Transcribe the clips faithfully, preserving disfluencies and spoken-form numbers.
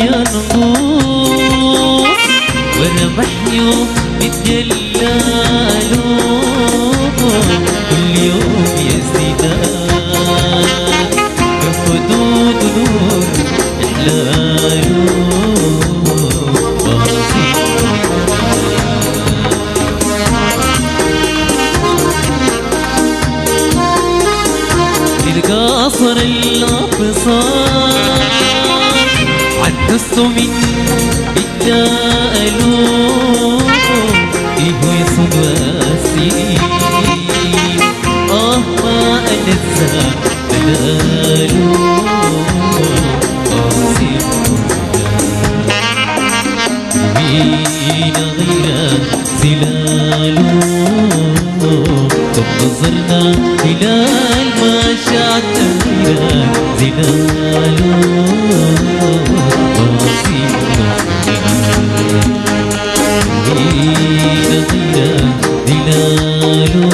ينقص ورمح يوم يتجلاله كل يوم يزداد بخدود نور إحلاله القاصر الأبصار عدست من التألوف فيه يصد واسير آه ما ألذ بلاله قاسم مين غير زلاله ثم نظرنا إلى المشاعر زلاله قاسم مين غير زلاله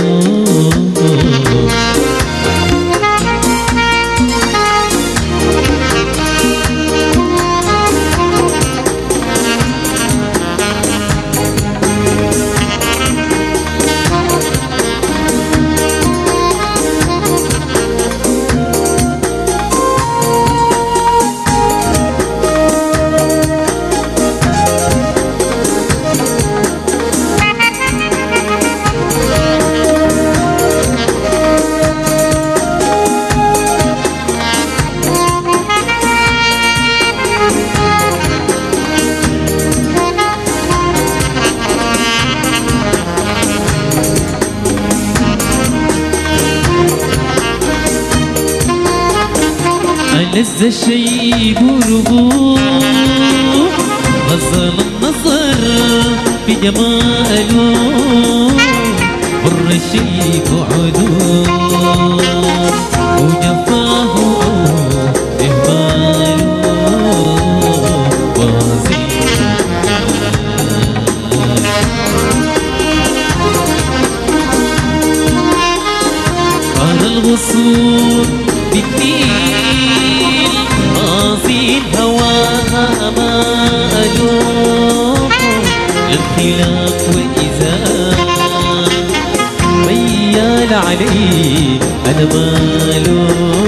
ألذ الشيب ربوع غزل النظر بجماله مر الشيب عدو وجفاه إهماله وزين قال الغصون بالنيل قاصين هواها ماله للخلاف وإزاء ميال عليه أنا ماله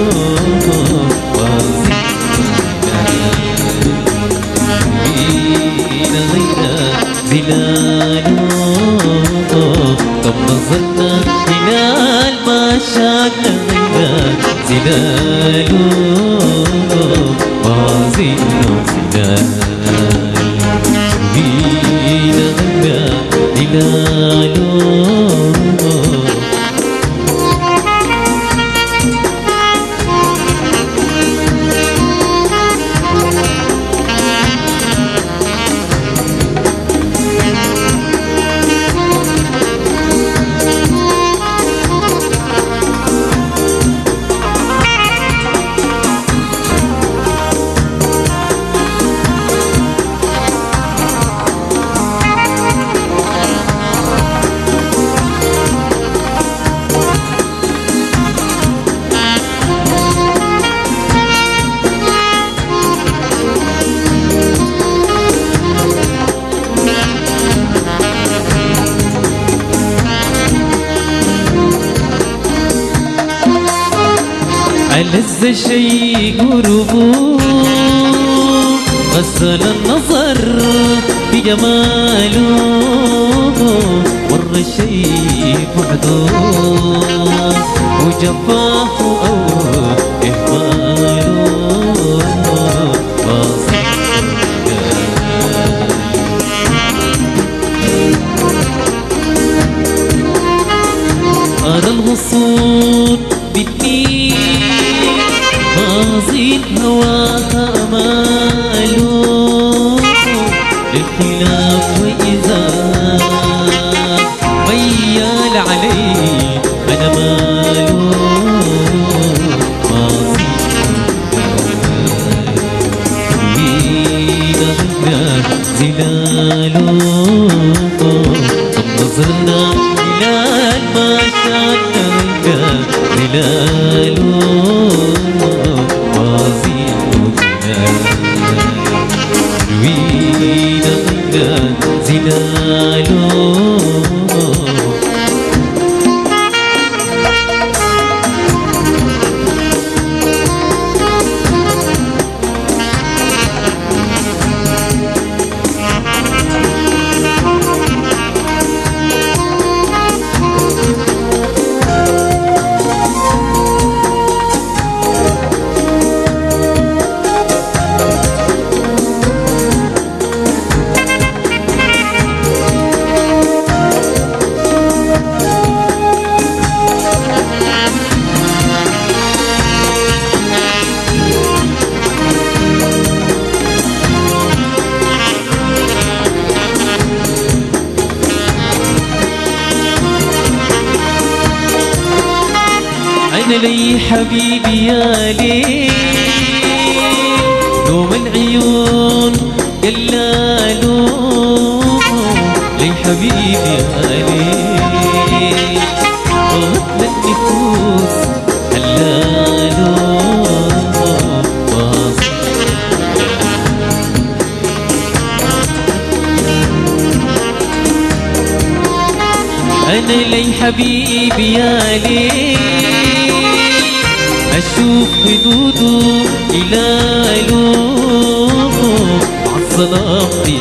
وزين غير زلاله ثم نظرنا إلى المشاكل غير زلاله وزين زلاله مين غير زلاله ألذ شيء قربه غسل النظر بجماله مر الشيء بعده وجفاه أو إهماله أرى الغصون بالنيل غازين هواها أماله للخلاف وإزاء ميال عليه أنا ماله مين غير زلاله ثم نظرنا إلى المشاكل زلاله وزين زهرة زلاله. أنا لي حبيبي يا ليل نوم العيون قلالو، لي حبيبي يا ليل مثل النفوس هلالو. أنا لي حبيبي يا ليل أشوف خدوده هلاله عالظلام في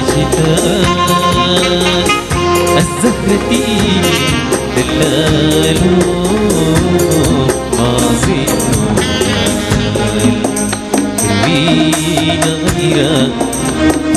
شتاء الزهرة تيجي دلاله قاصده كروينا غيره